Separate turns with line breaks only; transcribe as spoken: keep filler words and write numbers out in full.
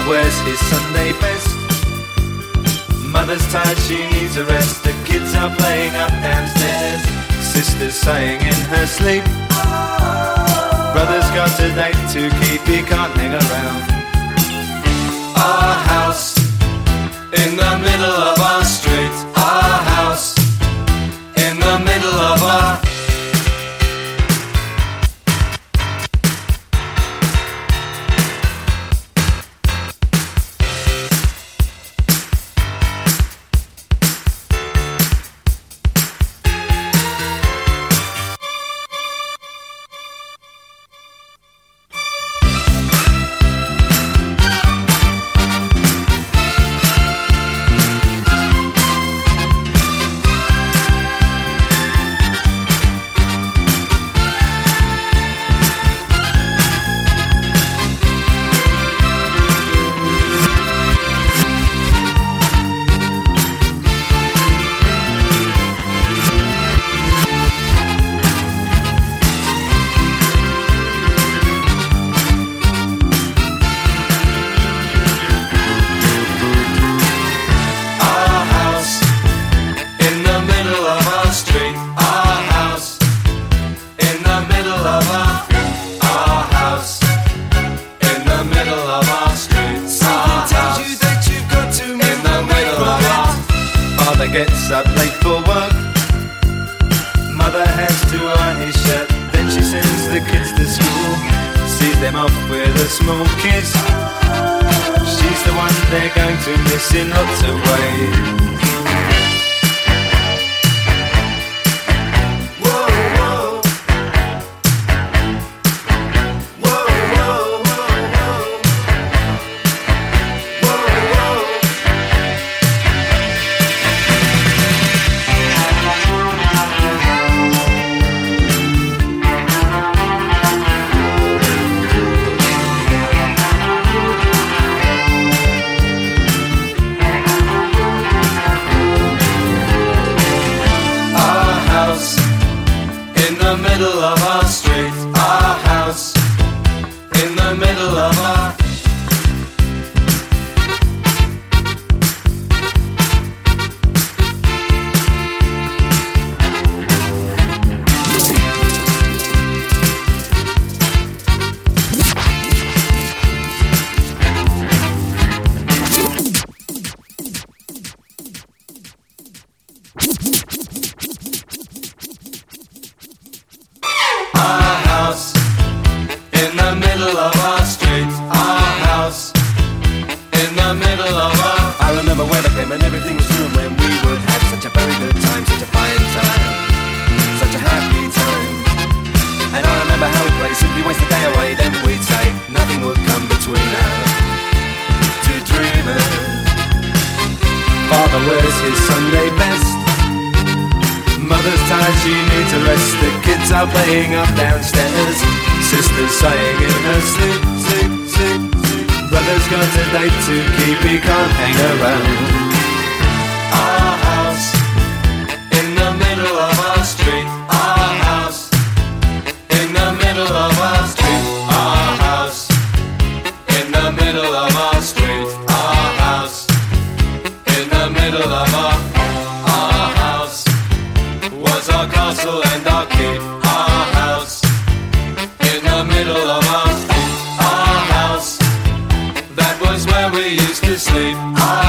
wears his Sunday best. Mother's tired, she needs a rest. The kids are playing up downstairs. Sister's sighing in her sleep. Brother's got a date to keep, he can't hang around. Our house in the middle of our street. Our house in the middle of our gets up late for work. Mother has to iron his shirt. Then she sends the kids to school, sees them off with a small kiss. She's the one they're going to miss in lots of ways.
That was where we used to sleep.